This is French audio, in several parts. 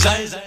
zai, zai.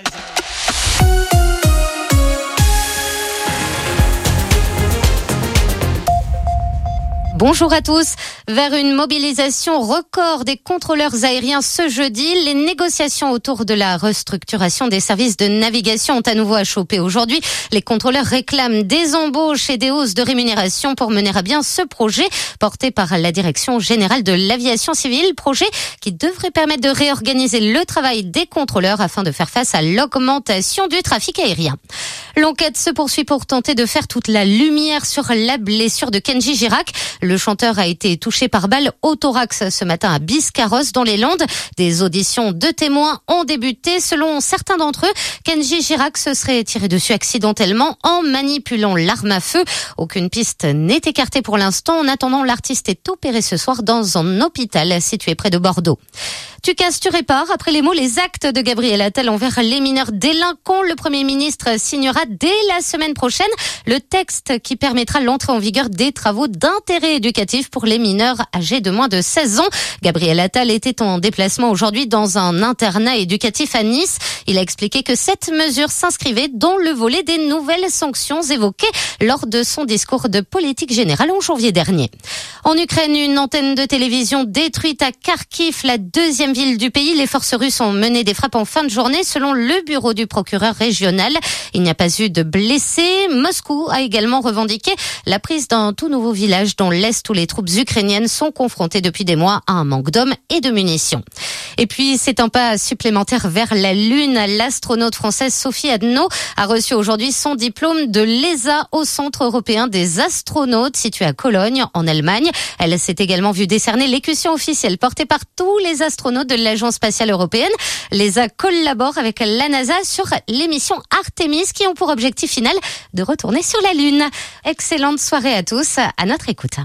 Bonjour à tous. Vers une mobilisation record des contrôleurs aériens ce jeudi, les négociations autour de la restructuration des services de navigation ont à nouveau achoppé aujourd'hui. Les contrôleurs réclament des embauches et des hausses de rémunération pour mener à bien ce projet porté par la Direction générale de l'aviation civile. Projet qui devrait permettre de réorganiser le travail des contrôleurs afin de faire face à l'augmentation du trafic aérien. L'enquête se poursuit pour tenter de faire toute la lumière sur la blessure de Kenji Girac. Le chanteur a été touché par balle au thorax ce matin à Biscarrosse dans les Landes. Des auditions de témoins ont débuté. Selon certains d'entre eux, Kenji Girac se serait tiré dessus accidentellement en manipulant l'arme à feu. Aucune piste n'est écartée pour l'instant. En attendant, l'artiste est opéré ce soir dans un hôpital situé près de Bordeaux. Tu casses, tu répares. Après les mots, les actes de Gabriel Attal envers les mineurs délinquants, le Premier ministre signera dès la semaine prochaine le texte qui permettra l'entrée en vigueur des travaux d'intérêt éducatif pour les mineurs âgés de moins de 16 ans. Gabriel Attal était en déplacement aujourd'hui dans un internat éducatif à Nice. Il a expliqué que cette mesure s'inscrivait dans le volet des nouvelles sanctions évoquées lors de son discours de politique générale en janvier dernier. En Ukraine, une antenne de télévision détruite à Kharkiv, la deuxième ville du pays. Les forces russes ont mené des frappes en fin de journée selon le bureau du procureur régional. Il n'y a pas eu de blessés. Moscou a également revendiqué la prise d'un tout nouveau village dans l'Est où les troupes ukrainiennes sont confrontées depuis des mois à un manque d'hommes et de munitions. Et puis, c'est un pas supplémentaire vers la Lune. L'astronaute française Sophie Adno a reçu aujourd'hui son diplôme de l'ESA au Centre européen des astronautes situé à Cologne, en Allemagne. Elle s'est également vue décerner l'écusson officielle portée par tous les astronautes de l'Agence spatiale européenne. L'ESA collabore avec la NASA sur les missions Artemis qui ont pour objectif final de retourner sur la Lune. Excellente soirée à tous, à notre écoute.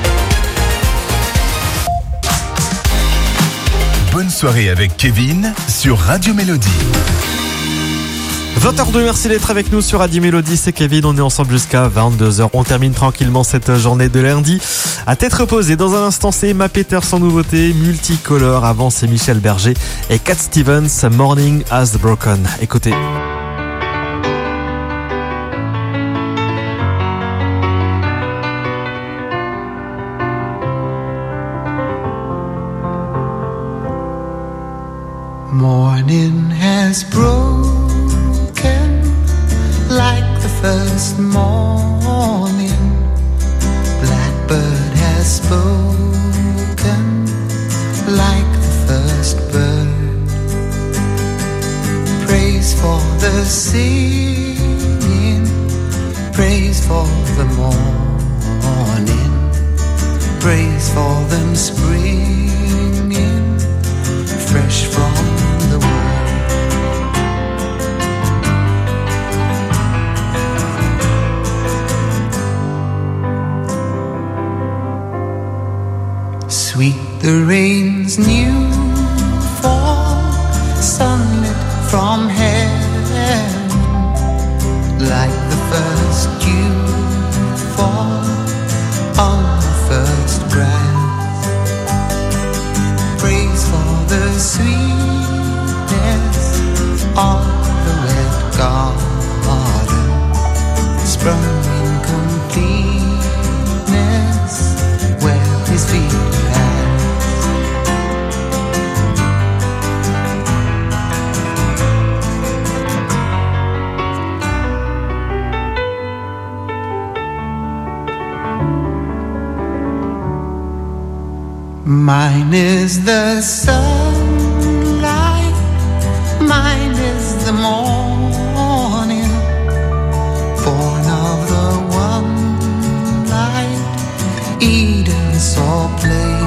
Bonne soirée avec Kevin sur Radio Mélodie. 20h02, merci d'être avec nous sur Radio Mélodie, c'est Kevin, on est ensemble jusqu'à 22h. On termine tranquillement cette journée de lundi à tête reposée. Dans un instant, c'est Emma Peters sans nouveauté, multicolore. Avant, c'est Michel Berger et Cat Stevens, Morning Has Broken. Écoutez. Morning has broken like the first morning. Blackbird has spoken like the first bird. Praise for the singing, praise for the morning, praise for them springing fresh from the world. Sweet the rain's new fall, sunlit from heaven, like the first dew fall on the first grass. Praise for the sweetness of the wet garden, sprung in completeness where his feet Mine is the sunlight, mine is the morning, born of the one light Eden saw play.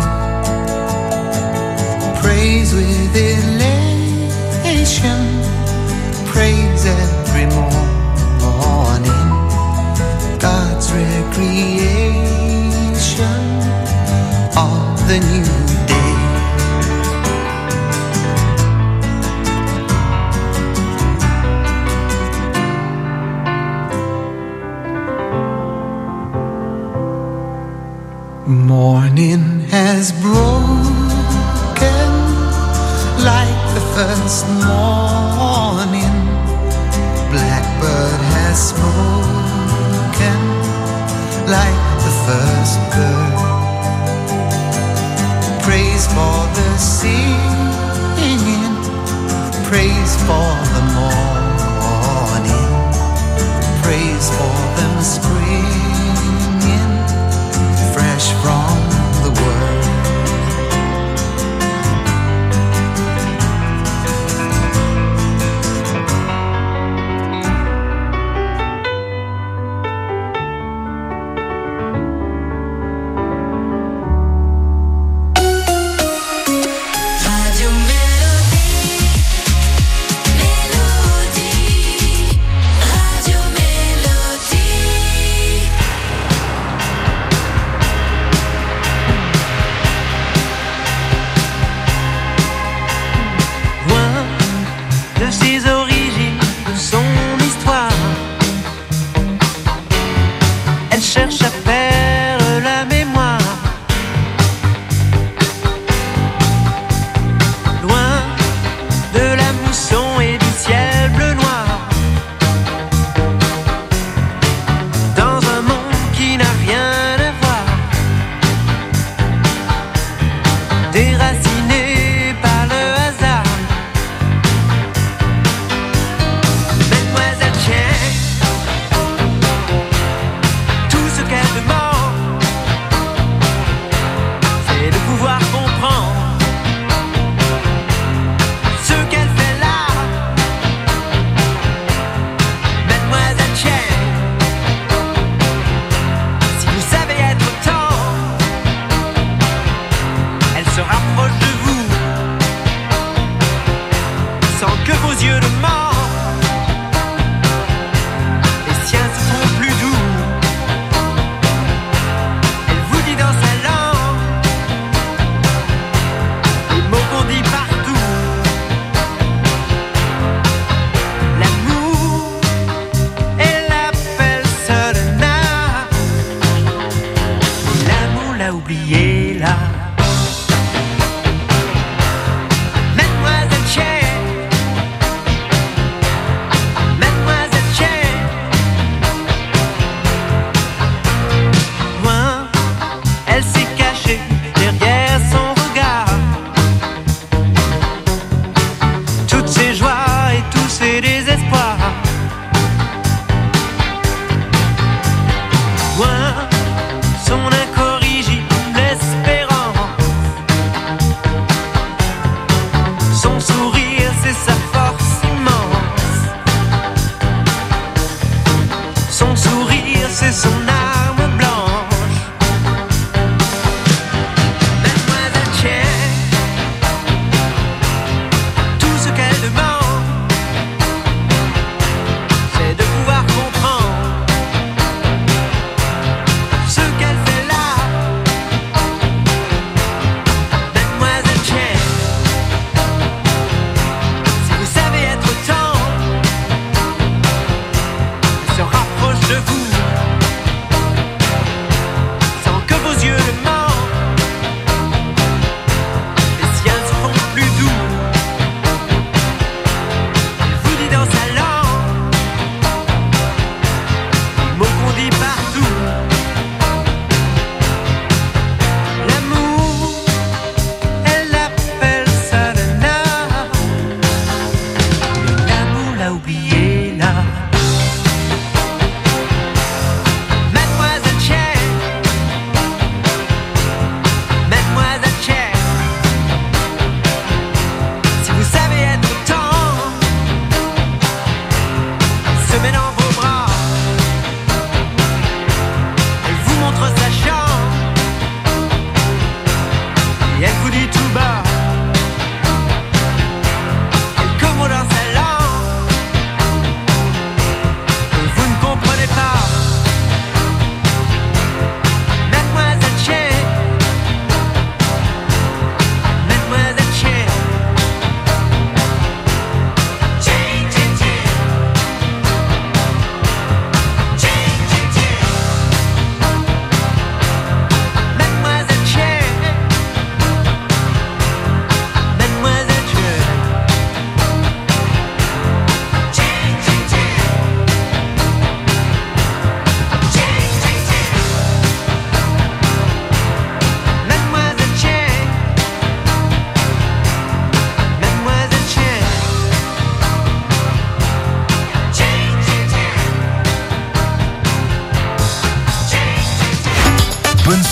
Praise with elation, praise every morning, God's recreation of the new day. Morning has broken like the first morning. Praise for the morning, praise for them springing fresh from the world.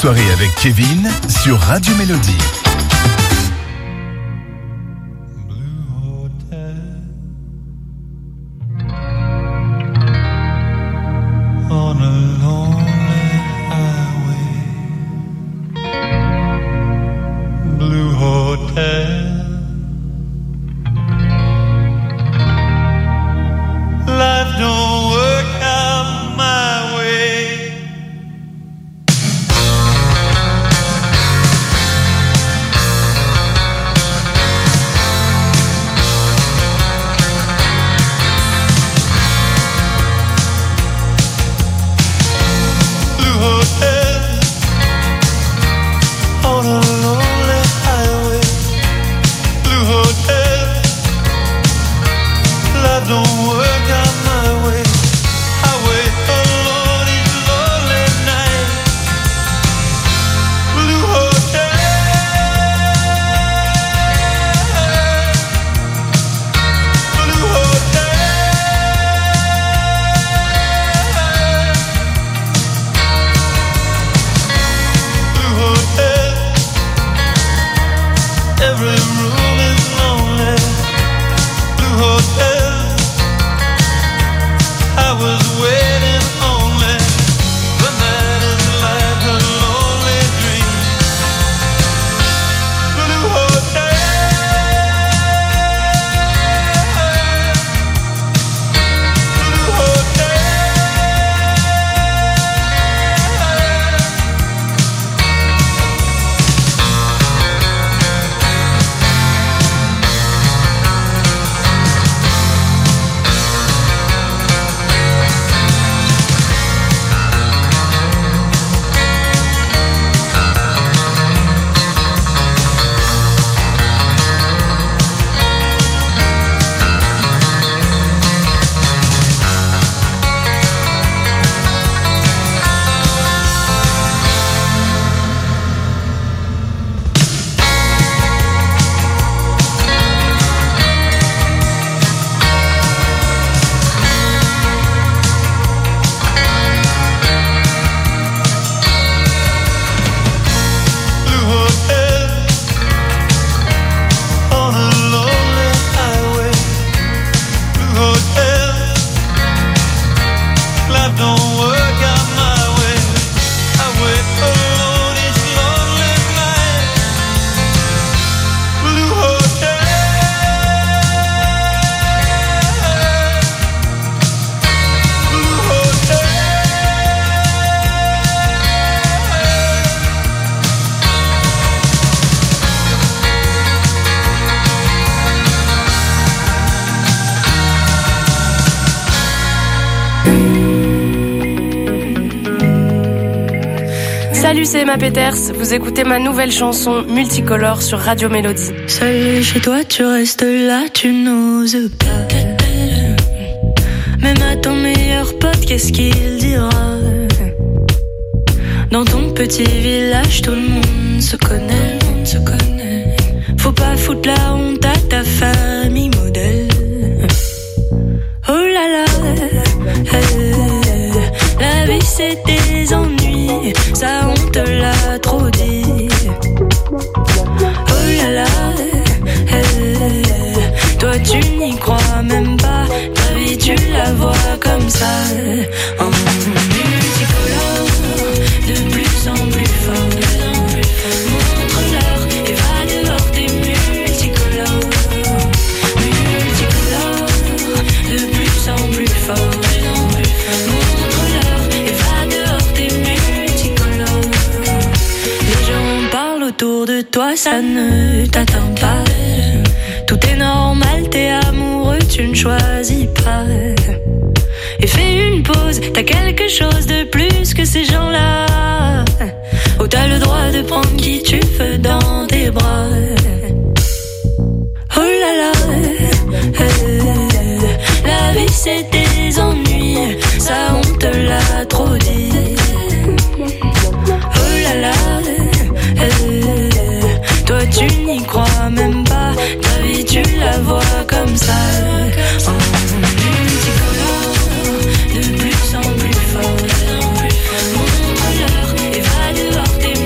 soirée avec Kevin sur Radio Mélodie. Salut, c'est Emma Peters. Vous écoutez ma nouvelle chanson Multicolore sur Radio Mélodie. Seul chez toi, tu restes là, tu n'oses pas. Même à ton meilleur pote, qu'est-ce qu'il dira? Dans ton petit village, tout le monde se connaît. Faut pas foutre la honte à ta famille modèle. Oh là là, la vie c'est des ennuis, ça on te l'a trop dit. Oh là là, toi tu n'y crois même pas, ta vie tu la vois comme ça. En multicolore, de plus en plus fort. Montre-leur et va dehors, t'es multicolore. Multicolore, de plus en plus fort. Autour de toi, ça ne t'atteint pas. Tout est normal, t'es amoureux, tu ne choisis pas. Et fais une pause, t'as quelque chose de plus que ces gens-là. Oh, t'as le droit de prendre qui tu veux dans tes bras. Oh là là, la vie c'est des ennuis, ça on te l'a trop dit. Oh là là, toi tu n'y crois même pas, ta vie tu la vois comme ça. En multicolore, de plus en plus fort. Montre-leur et va dehors, t'es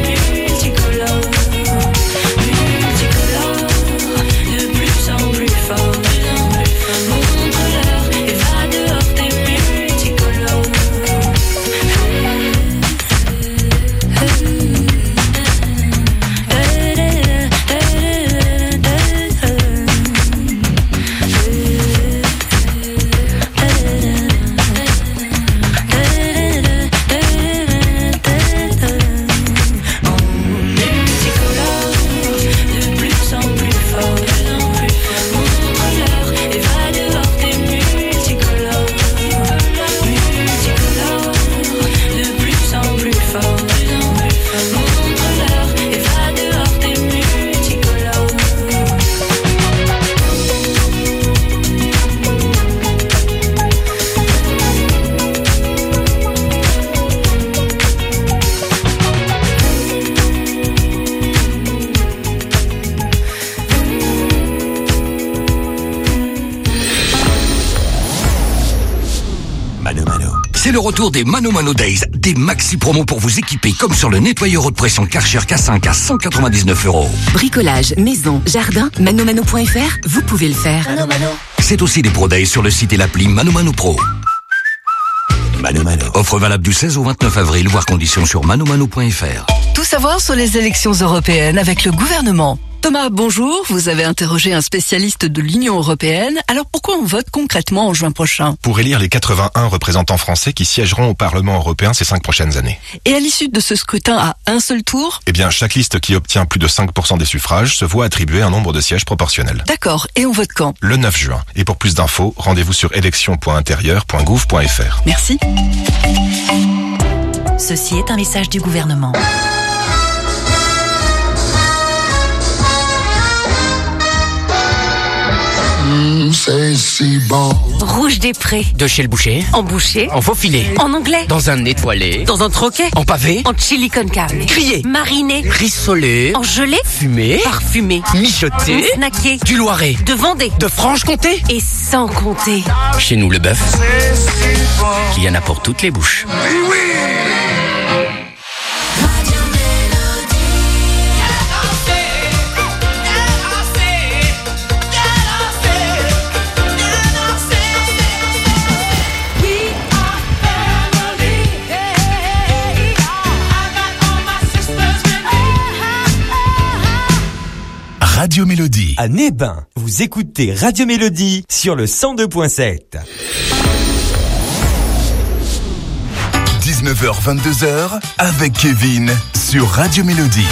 C'est le retour des Mano Mano Days, des maxi promos pour vous équiper comme sur le nettoyeur haute pression Karcher K5 à 199 €. Bricolage, maison, jardin, manomano.fr, vous pouvez le faire. Mano Mano. C'est aussi des Pro Days sur le site et l'appli Mano Mano Pro. Mano Mano. Offre valable du 16 au 29 avril, voire conditions sur manomano.fr. Tout savoir sur les élections européennes avec le gouvernement. Thomas, bonjour. Vous avez interrogé un spécialiste de l'Union européenne. Alors pourquoi on vote concrètement en juin prochain? Pour élire les 81 représentants français qui siégeront au Parlement européen ces 5 prochaines années. Et à l'issue de ce scrutin à un seul tour? Eh bien, chaque liste qui obtient plus de 5% des suffrages se voit attribuer un nombre de sièges proportionnel. D'accord. Et on vote quand? Le 9 juin. Et pour plus d'infos, rendez-vous sur élections.intérieur.gouv.fr. Merci. Ceci est un message du gouvernement. C'est si bon. Rouge des Prés. De chez le boucher. En boucher. En faux filet. En anglais. Dans un étoilé. Dans un troquet. En pavé. En chili con carne. Grillé. Mariné. Rissolé. En gelée. Fumé. Parfumé. Mijoté. Snacké. Du Loiret. De Vendée. De Franche-Comté. Et sans compter. Chez nous, le bœuf, il y en a pour toutes les bouches. Oui, oui. Radio Mélodie. À Nébin, vous écoutez Radio Mélodie sur le 102.7. 19h, 22h, avec Kevin sur Radio Mélodie.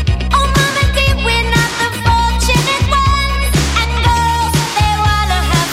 We're not the fortunate ones, and girls, they wanna have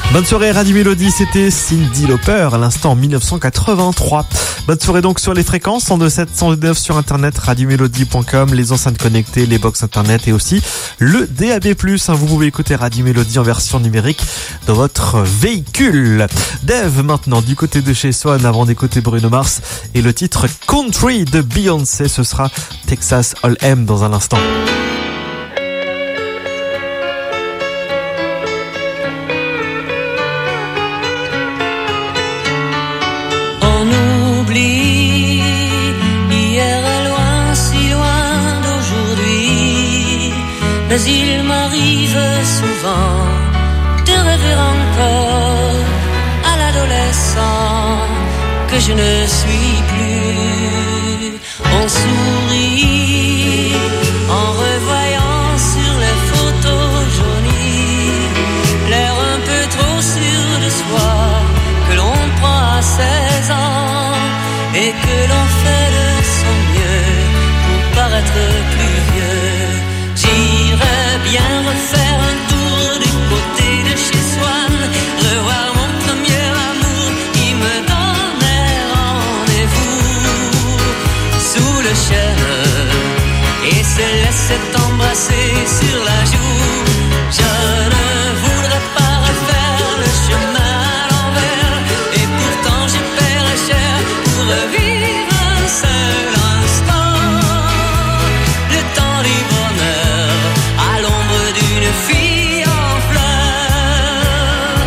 Bonne soirée Radio Mélodie, c'était Cyndi Lauper à l'instant en 1983. Bonne soirée donc sur les fréquences 102.7, 102.9 sur internet, radiomélodie.com, les enceintes connectées, les box internet et aussi le DAB+. Vous pouvez écouter Radio Mélodie en version numérique dans votre véhicule. Dave maintenant du côté de chez Swan avant d'écouter Bruno Mars et le titre Country de Beyoncé, ce sera Texas Hold'em dans un instant. Mais il m'arrive souvent de rêver encore à l'adolescent que je ne suis plus. On sourit en revoyant sur les photos jaunies l'air un peu trop sûr de soi que l'on prend à 16 ans et que l'on fait de son mieux pour paraître plus vieux. J'irais bien refaire un tour du côté de chez Swan, revoir mon premier amour qui me donnait rendez-vous sous le chêne et se laissait embrasser sur la joue. Je ne voudrais pas refaire le chemin à l'envers et pourtant je paierais cher pour revivre un seul instant, le temps du bonheur à l'ombre d'une fille en fleurs.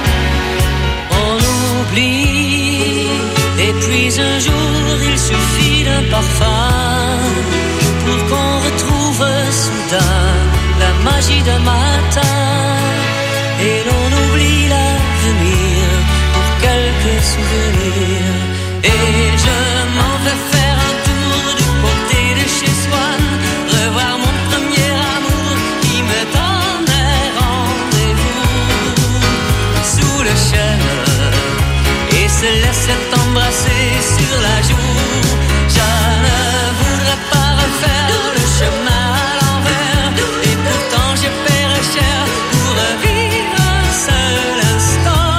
On oublie et puis un jour il suffit d'un parfum pour qu'on retrouve soudain la magie d'un matin et l'on oublie l'avenir pour quelques souvenirs. Et je m'en vais faire un tour du côté de chez Swan, revoir mon premier amour qui me donnait rendez-vous sous le chêne et se laissait embrasser sur la joue. Je ne voudrais pas refaire le chemin à l'envers et pourtant je paierais cher pour revivre un seul instant,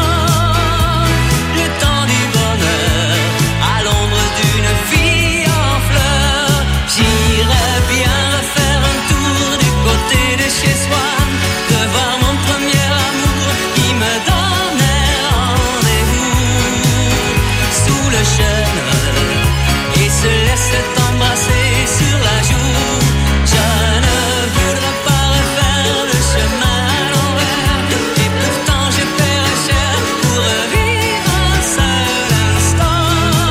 le temps du bonheur à l'ombre d'une fille en fleurs. J'irais bien refaire un tour du côté de chez Swan, revoir mon premier amour qui me donnait rendez-vous sous le chêne et se laissait embrasser sur la joue. Je ne voudrais pas refaire le chemin à l'envers et pourtant je paierais cher pour revivre un seul instant,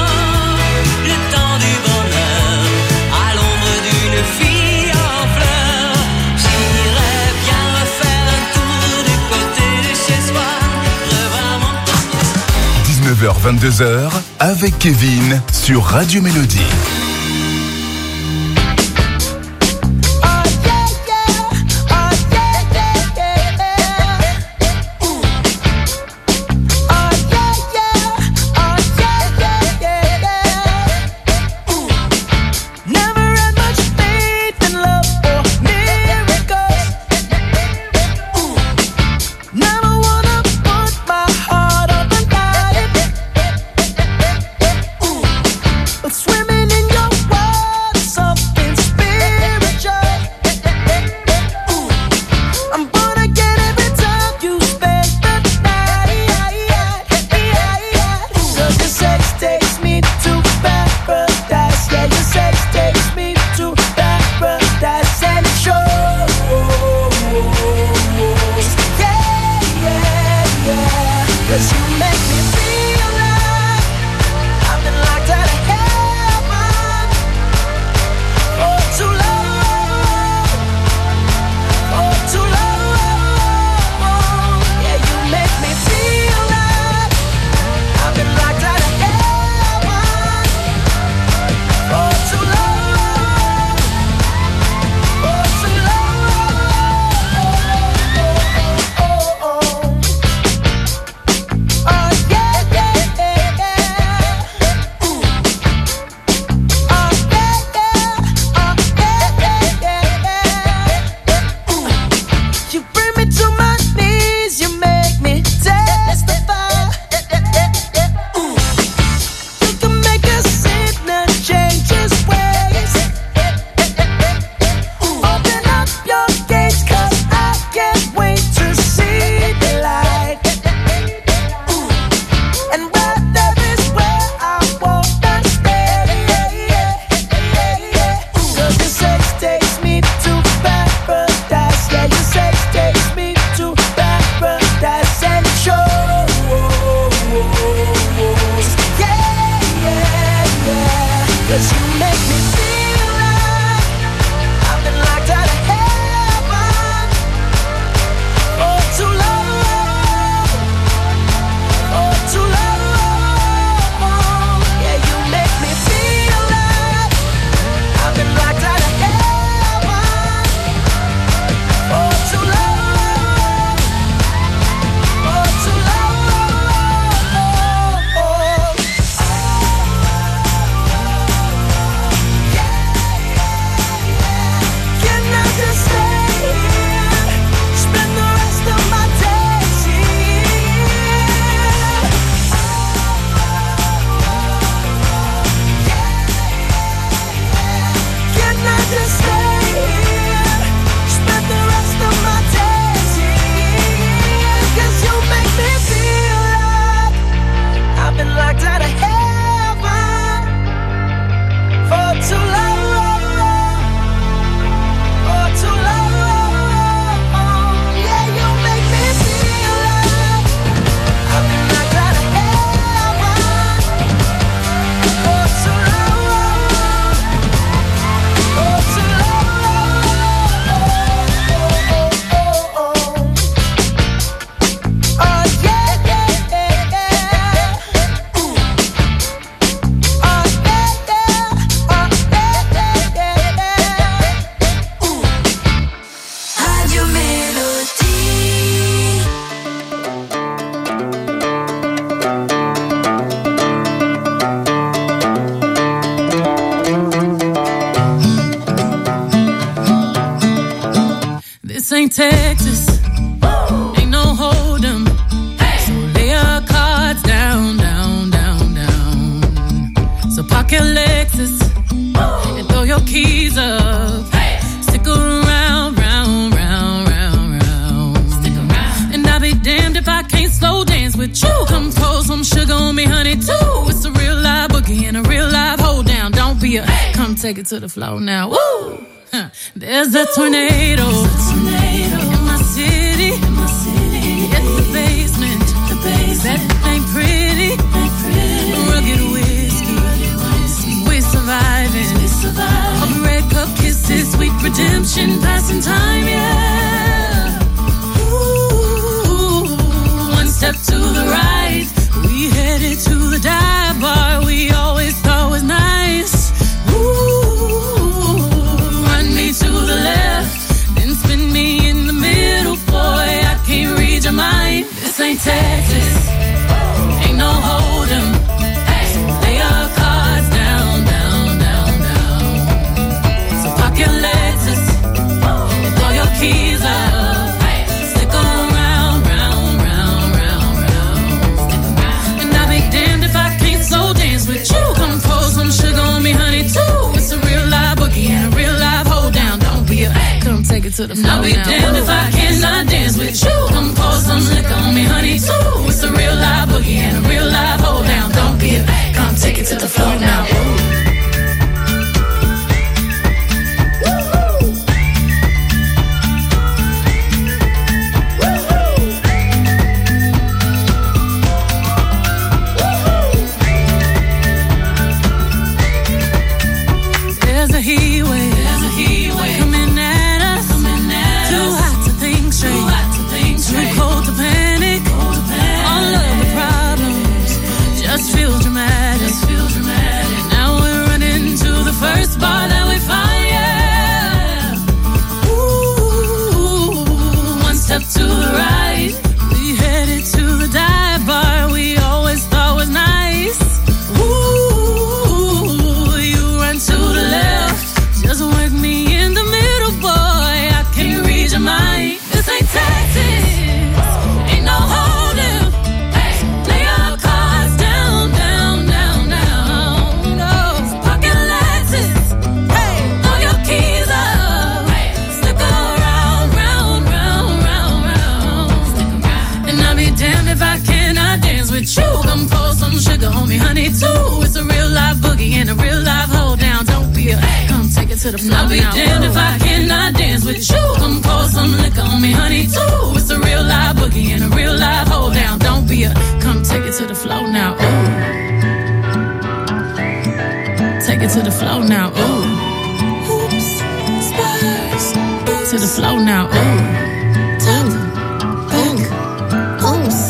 le temps du bonheur à l'ombre d'une fille en fleurs. J'irais bien refaire un tour du côté de chez Swan, revoir mon 19h-22h avec Kevin sur Radio Mélodie. Swimming in your if I can't slow dance with you. Come pour some sugar on me, honey, too. It's a real live boogie and a real live hold down. Don't be a, come take it to the floor now. Woo! There's a tornado in my city. It's the basement. That ain't pretty. Rugged whiskey. We're surviving. All the red cup kisses, sweet redemption, passing time, yeah. Ooh, one step to the right, we headed to the dive bar we always thought was nice. Ooh, run me to the left, then spin me in the middle, boy, I can't read your mind. This ain't Texas, ain't no hold'em. Lay your cards down, down, down, down. So park your Lexus, throw your keys up, stick around, round, round, round, round. And I'll be damned if I can't slow dance with you. Come pour some sugar on me, honey, too. It's a real live boogie and a real live hold down. Don't be a, come take it to the floor. I'll be damned if I cannot dance with you. Come pour some liquor on me, honey, too. It's a real live boogie and a real live hold down. Don't be a, come take it to the floor now. There's a heat wave coming at us. Too hot to think straight, too cold to panic. All of the problems just feel dramatic. Now we're running to the first bar that we find, yeah. Ooh, one step to the right, we headed to the dive bar we always thought was nice. Ooh, you run to the left, just work me in the middle, boy, I can't read your mind. This ain't Texas, ain't no hold'em. Lay your cards down, down, down, down. No, so park your Lexus, throw your keys up, stick around, round, round, round, round. And I'll be damned if I cannot dance with you. Come pour some sugar on me, honey, too. It's a real live boogie and a real live hold down. Don't be a, come take it to the floor. I'll be damned if I cannot dance with you. Come pour some liquor on me, honey, too. It's a real live boogie and a real live hold down. Don't be a, come take it to the floor now. Ooh, take it to the floor now. Ooh, oops, spurs to the floor now. Ooh, tap, back, oops,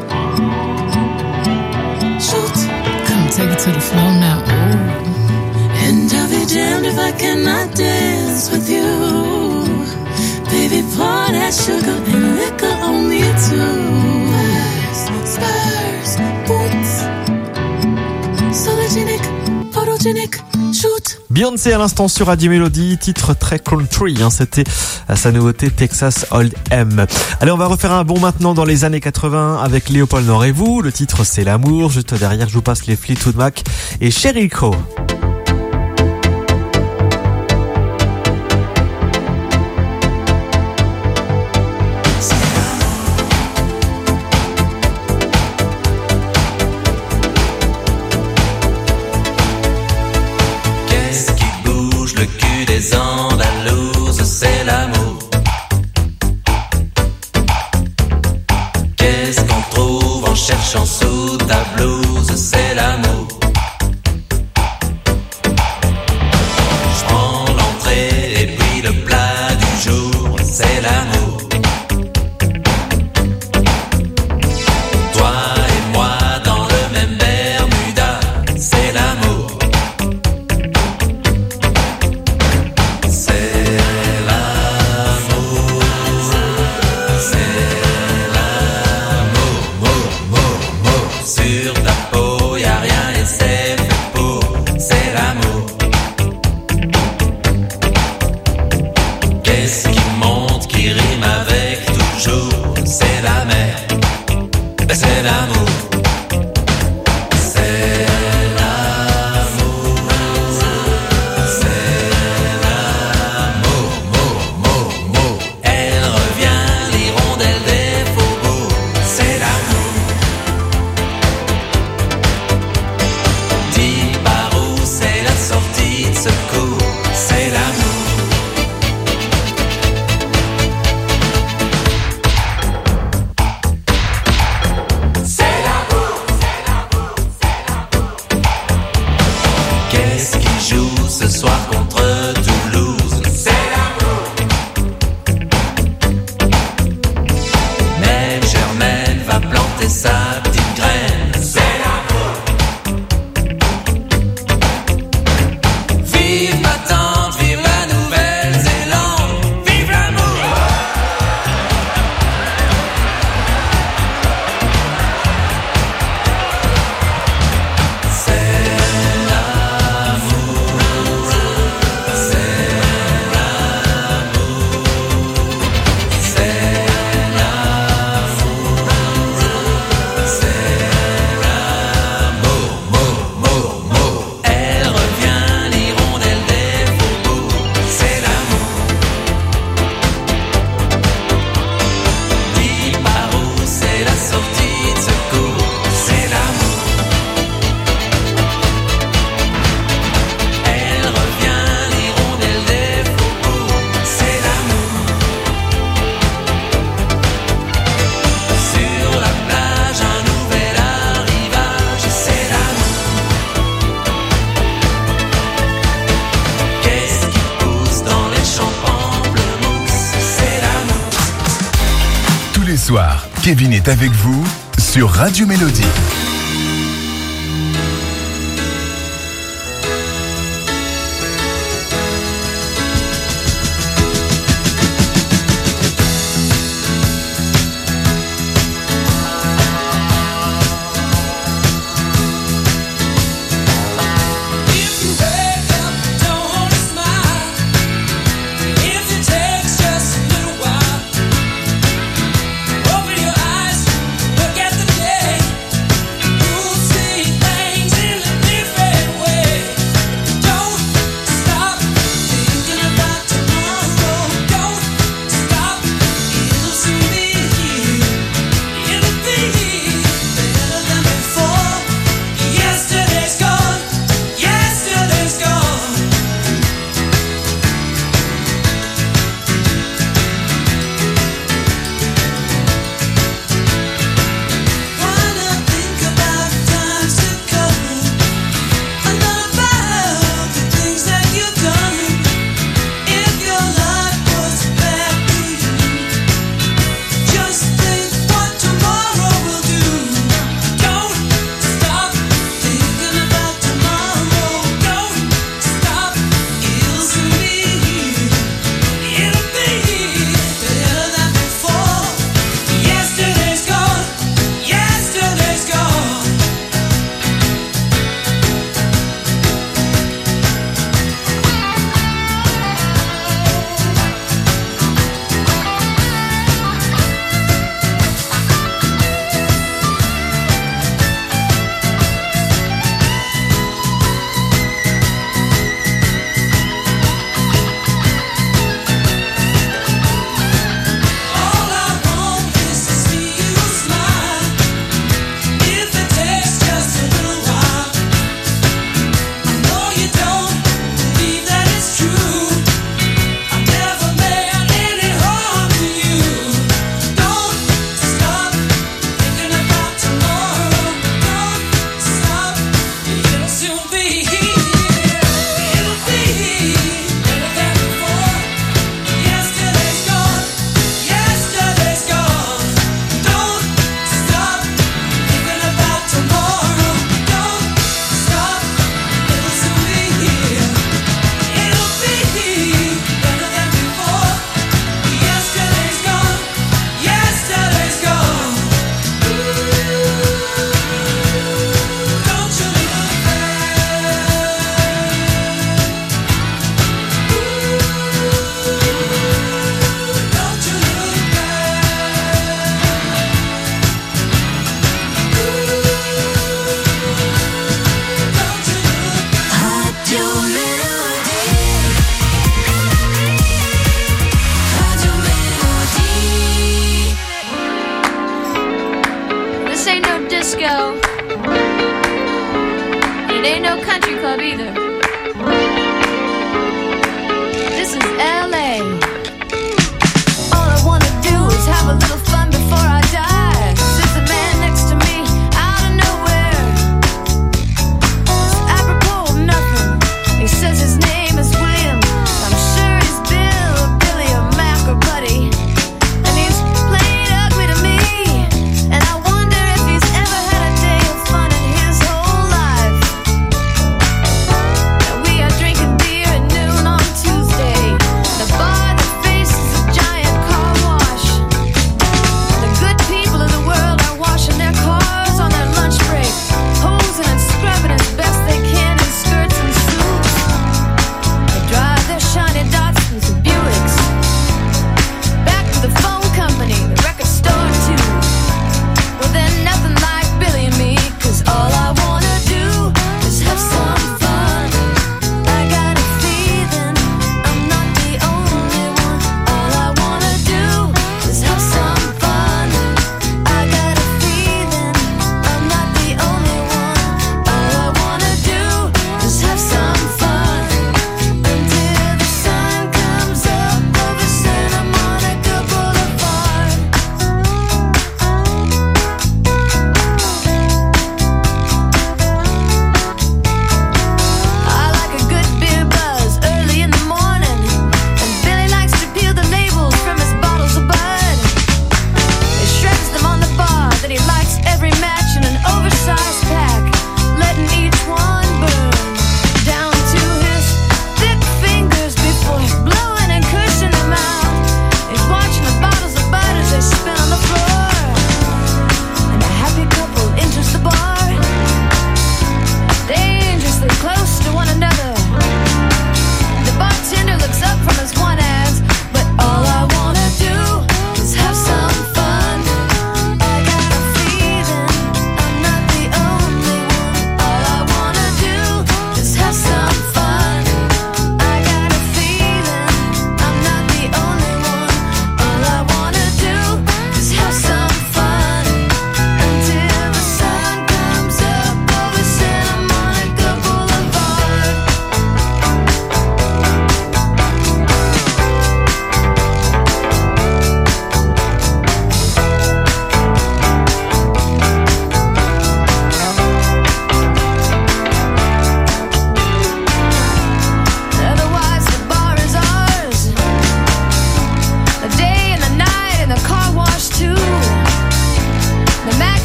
shoot, come take it to the floor now. Ooh. And I'll be damned if I cannot dance with you. Baby, pour that sugar and liquor on me too. Spurs, boots, sologenic, photogenic, shoot. Beyoncé à l'instant sur Radio Mélodie, titre très country, c'était sa nouveauté Texas Hold'em. Allez, on va refaire un bond maintenant dans les années 80 avec Léopold Nord et vous. Le titre c'est L'amour, juste derrière je vous passe les Fleetwood Mac et Sheryl Crow. Les Andalouses, c'est l'amour. Qu'est-ce qu'on trouve en cherchant sous ta blouse, c'est l'amour. Je prends l'entrée et puis le plat du jour, c'est l'amour. Toi et moi dans le même Bermuda, c'est l'amour. Sur ta peau, y'a rien et c'est fait pour, c'est l'amour. Qu'est-ce qui monte, qui rime avec toujours, c'est la mer, c'est l'amour. C'est les soirs, Kevin est avec vous sur Radio Mélodie.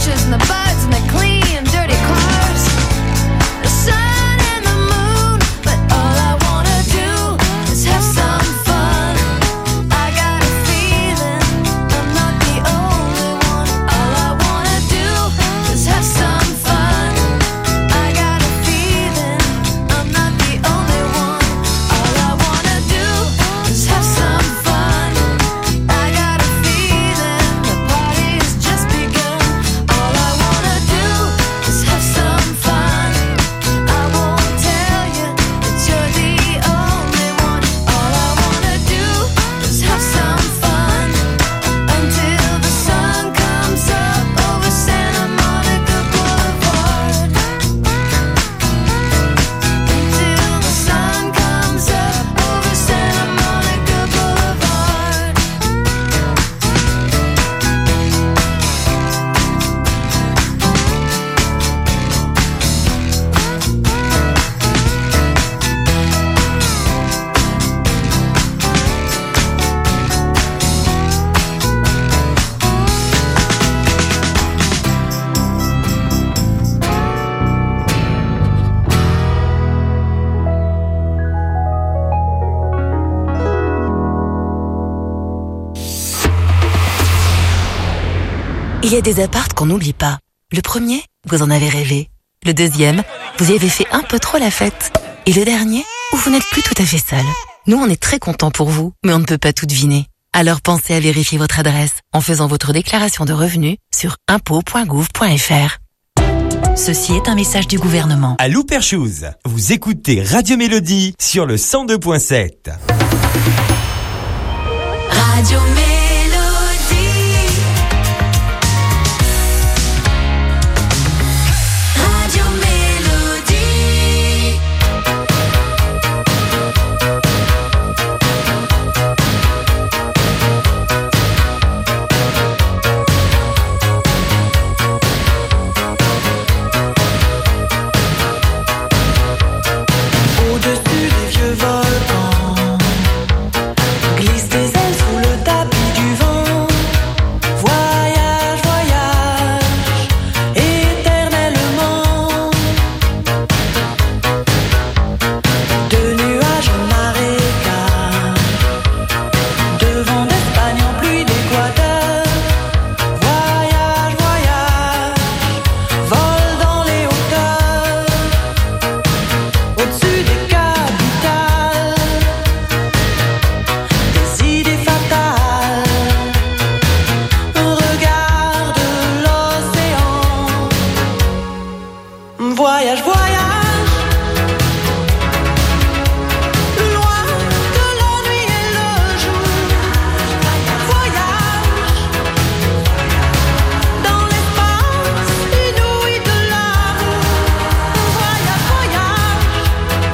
beaches and the birds and the clean, dirty cars, the sun and the moon. But all I wanna do is have some fun. I got a feeling I'm not the only one. All I wanna do is have some fun. I got a feeling I'm not the only one. All I wanna do is have some fun. I got a feeling the party's just begun. All I wanna do is have some fun. I won't tell you that you're the only one. All I wanna do is have some fun until the sun comes up over Santa Monica Boulevard. Until the sun comes up over Santa Monica Boulevard. Il y a des appartes qu'on n'oublie pas. Le premier, vous en avez rêvé. Le deuxième, vous y avez fait un peu trop la fête. Et le dernier, où vous n'êtes plus tout à fait seul. Nous, on est très contents pour vous, mais on ne peut pas tout deviner. Alors pensez à vérifier votre adresse en faisant votre déclaration de revenus sur impôts.gouv.fr. Ceci est un message du gouvernement. À Louperchouz, vous écoutez Radio Mélodie sur le 102.7. Radio Mélodie. Radio Mélodie. Au-dessus des vieux volcans glissent des ailes sous le tapis du vent. Voyage, voyage, éternellement. De nuages en marécage, de vent d'Espagne en pluie d'Équateur. Voyage, voyage, vol dans les hauteurs. Au-dessus des capitales, des idées fatales. Regarde l'océan. Voyage, voyage, plus loin que la nuit et le jour. Voyage, dans l'espace inouï de l'amour. Voyage, voyage,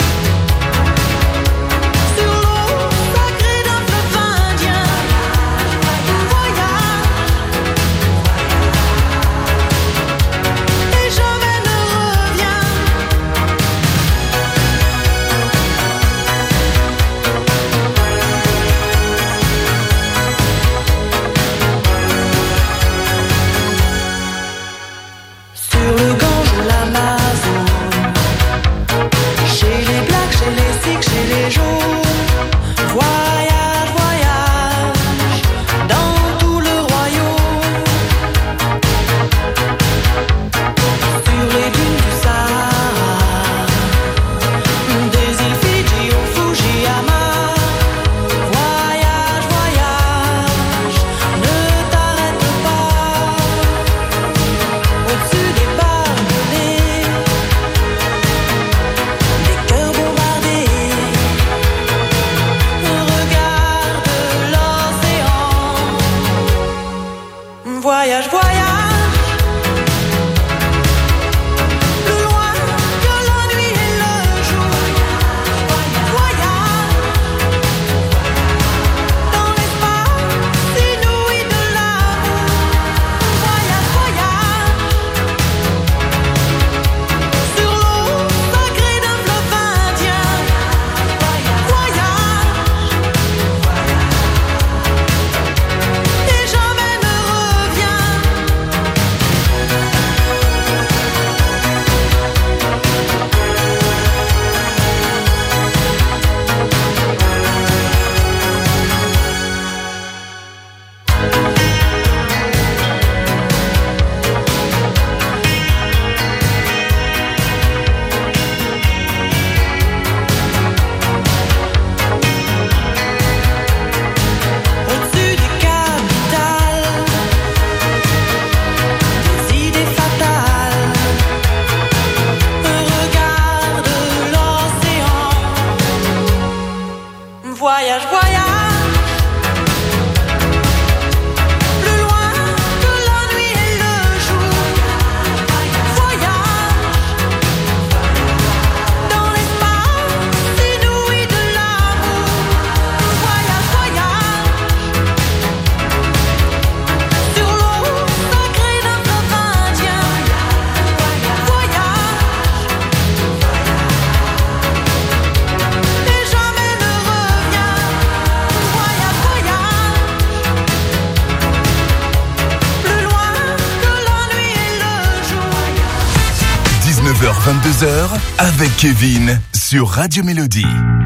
sur l'eau sacrée d'un fleuve indien. Voyage, et jamais ne reviens. Sur le Gange ou l'Amazone, chez les Blacks, chez les Sikhs, chez les Jaunes. Voyage, voyage, dans tout le royaume. Sur les dunes du Sahara, des îles Fidji au Fujiyama. Voyage, voyage, ne t'arrête pas. Au-dessus des barbelés, des cœurs bombardés. Regarde l'océan. Voyage, voyage, plus loin que la nuit et le jour. Voyage, dans l'espace inouï de l'amour. Voyage, voyage, sur l'eau sacrée d'un fleuve indien. Voyage, et jamais ne reviens. 22h avec Kevin sur Radio Mélodie.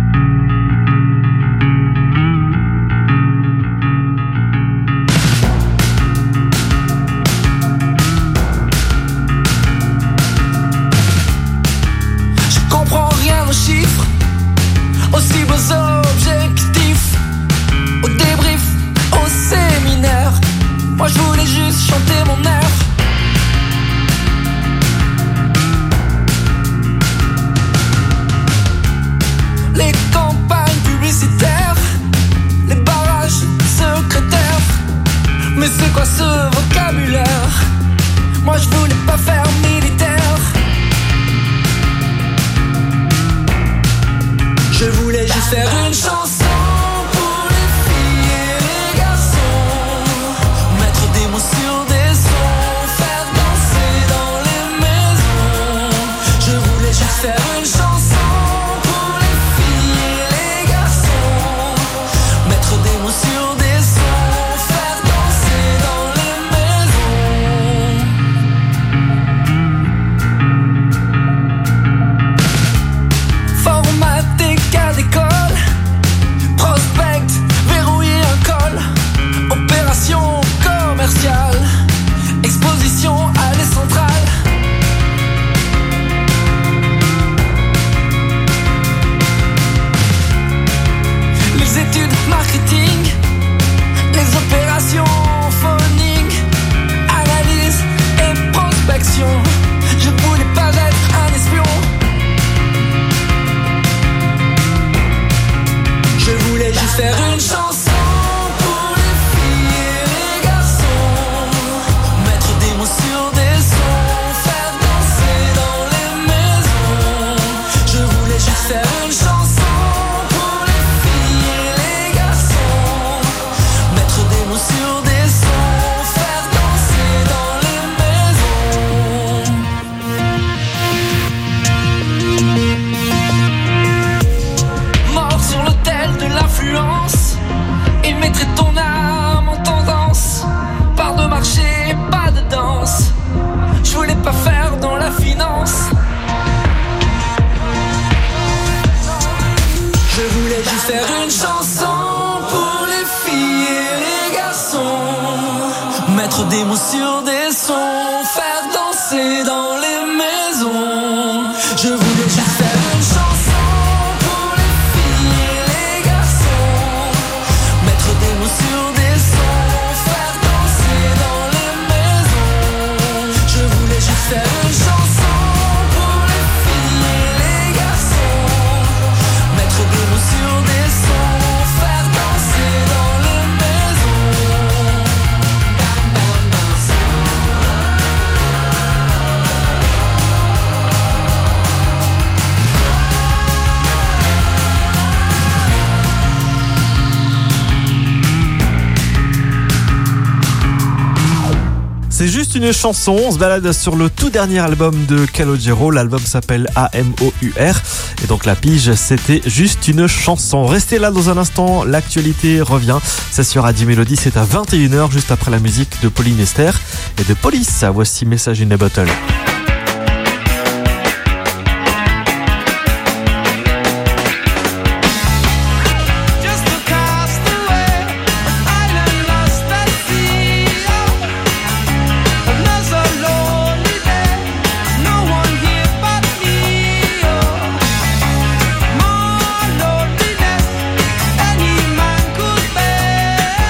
Je comprends rien aux chiffres, aux cibles, aux objectifs, aux débriefs, au séminaire. Moi je voulais juste chanter mon air. Les campagnes publicitaires, les barrages secrétaires. Mais c'est quoi ce vocabulaire? Moi je voulais pas faire militaire. Je voulais juste faire une chanson pour les filles et les garçons. Mettre des mots sur des sons, faire danser dans les maisons. Je voulais juste faire une chanson pour les filles et les garçons. Mettre des mots sur des sons, faire danser dans les maisons. Formater cas d'école, prospect, verrouiller un col, opération commerciale, exposition allée centrale. Les études marketing, les opérations phoning, analyse et prospection. Je voulais pas être un espion. Je voulais juste faire une chanson pour les filles et les garçons. Mettre des mots sur des sons, faire danser dans les maisons. Je voulais juste faire une chanson pour les filles et les garçons. Mettre des mots sur des sons, faire danser dans les maisons. Mort sur l'autel de l'influence, il mettrait ton âme en tendance. Part de marché, pas de danse. Je voulais pas faire dans la finance. Je voulais juste faire une chanson pour les filles et les garçons. Mettre des mots sur des sons, faire danser dans les maisons. Je voulais juste faire une chanson pour les filles et les garçons. Mettre des mots sur des sons, faire danser dans les maisons. Je voulais juste faire une chanson pour les filles et les garçons. Mettre des mots sur des sons, faire danser dans les maisons. C'est juste une chanson, on se balade sur le tout dernier album de Calogero, l'album s'appelle AMOUR et donc la pige c'était juste une chanson. Restez là dans un instant, l'actualité revient, c'est sur Radio Mélodie, c'est à 21h juste après la musique de Pauline Esther et de Police. Voici Message in a Bottle.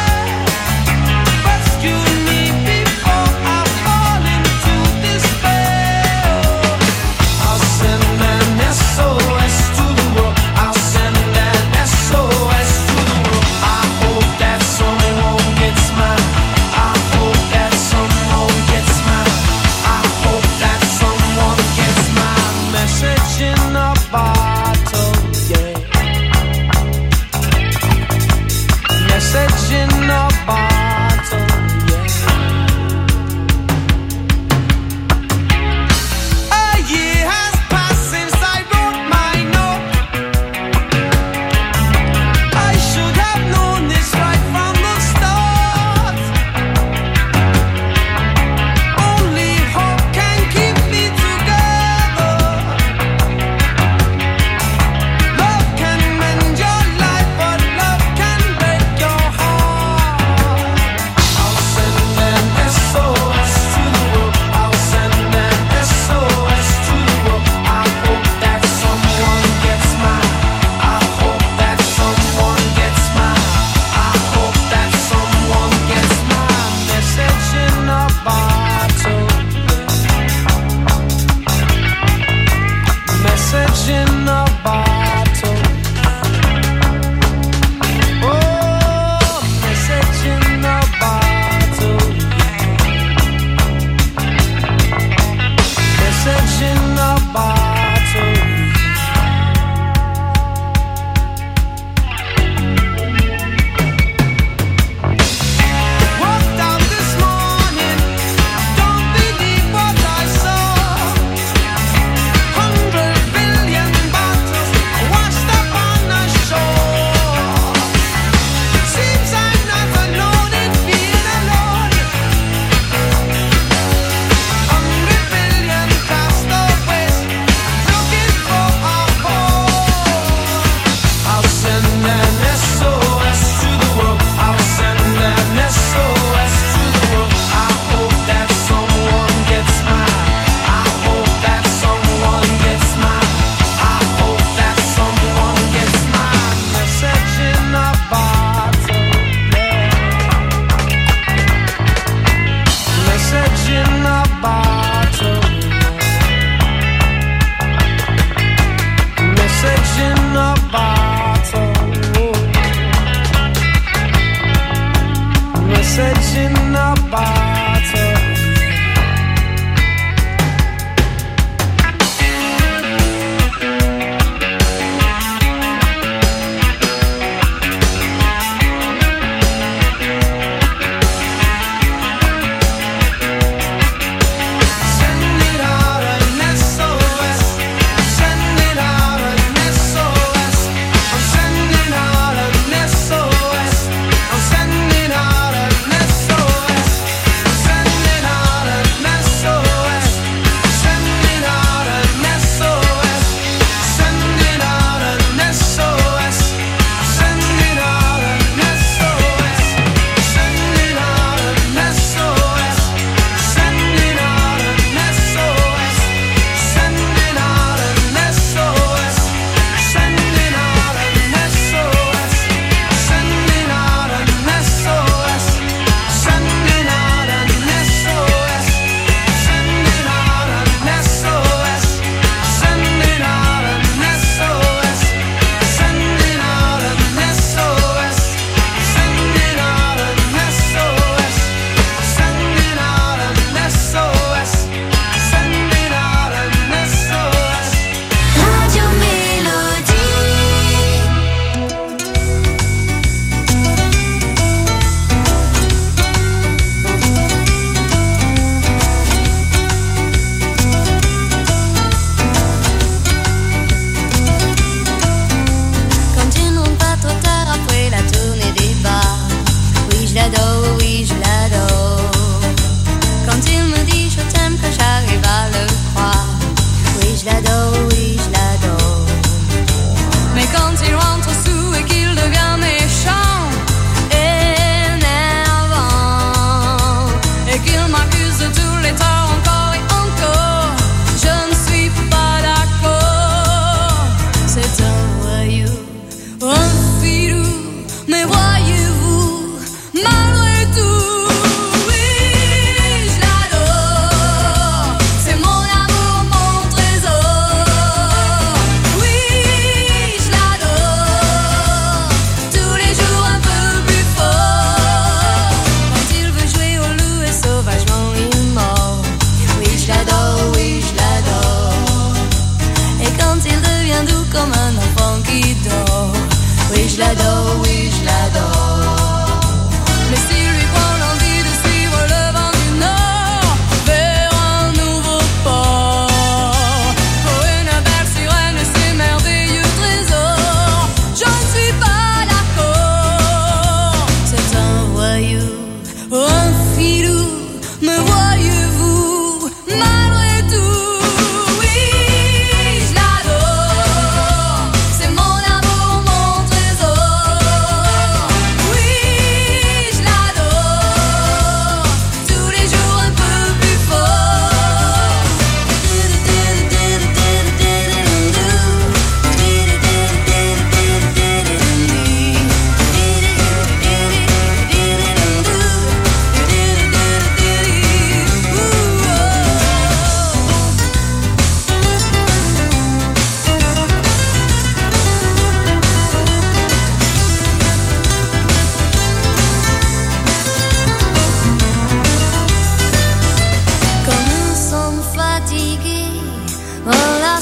Rescue me before I fall into despair.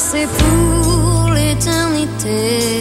c'est pour l'éternité.